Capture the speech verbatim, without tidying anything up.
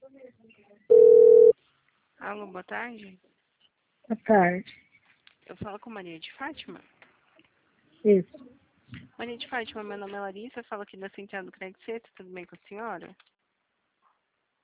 Alô, boa tarde. Boa tarde. Eu falo com Maria de Fátima. Isso. Maria de Fátima, meu nome é Larissa, eu falo aqui da Central do Credit Suisse, tudo bem com a senhora?